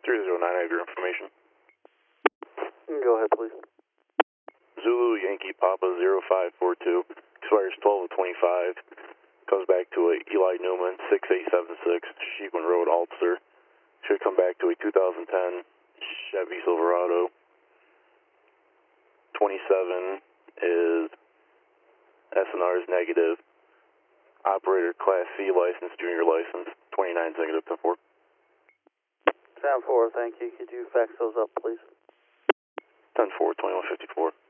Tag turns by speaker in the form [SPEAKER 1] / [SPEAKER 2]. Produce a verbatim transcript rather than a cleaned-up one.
[SPEAKER 1] three zero nine, I have your information.
[SPEAKER 2] Go ahead, please.
[SPEAKER 1] Zulu Yankee Papa zero five four two, expires twelve of twenty-five, comes back to a Eli Newman six eight seven six, Sheepman Road, Alpster. Should come back to a two thousand ten Chevy Silverado. twenty-seven is S N R is negative. Operator Class C license, junior license, twenty-nine is negative, ten four.
[SPEAKER 2] ten four, thank you. Could you fax those up, please?
[SPEAKER 1] ten four, twenty-one fifty-four.